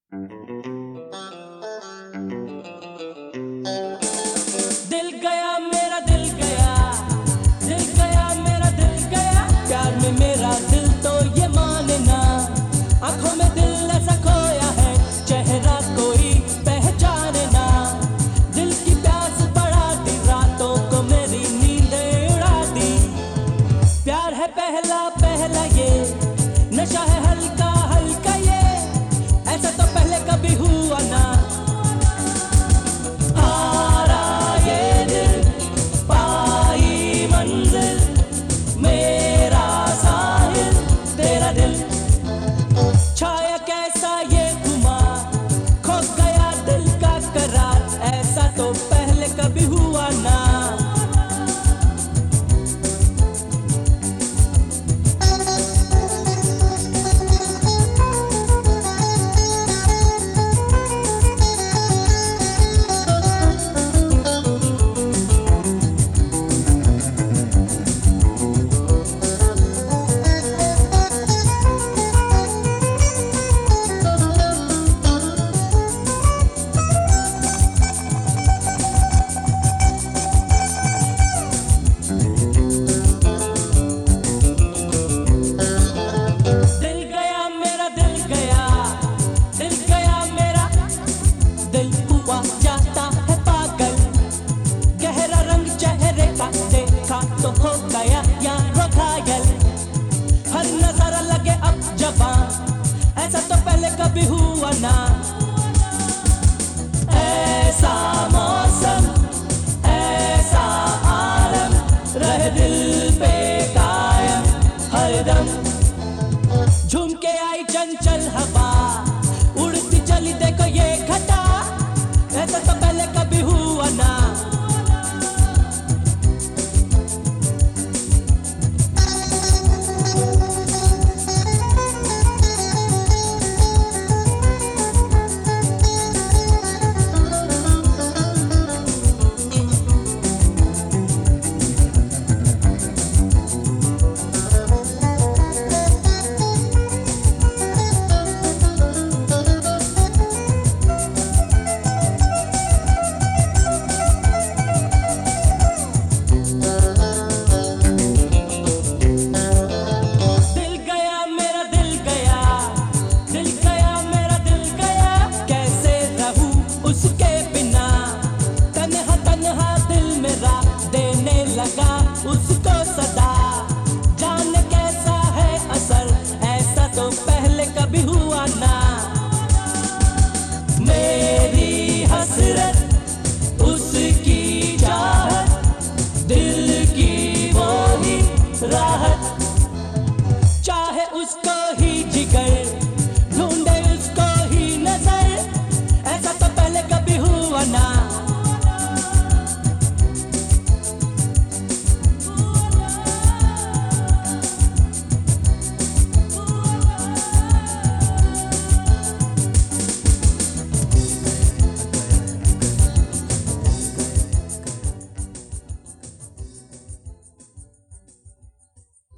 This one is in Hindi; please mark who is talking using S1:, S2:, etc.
S1: दिल गया मेरा दिल गया, दिल गया मेरा दिल गया, प्यार में मेरा दिल तो ये माने ना। आंखों में दिल ऐसा खोया है, चेहरा कोई पहचाने ना। दिल की प्यास बढ़ा दी, रातों को मेरी नींदें उड़ा दी। प्यार है पहला पहला ये, नशा है हल्का हल्का ये, ऐसा तो पहले कभी हुआ ना। छाया कैसा ये घुमा, खो गया दिल का करार, ऐसा तो पहले कभी हुआ ना। तो हो गया यार घायल, हर नजारा लगे अब जवां, ऐसा तो पहले कभी हुआ ना।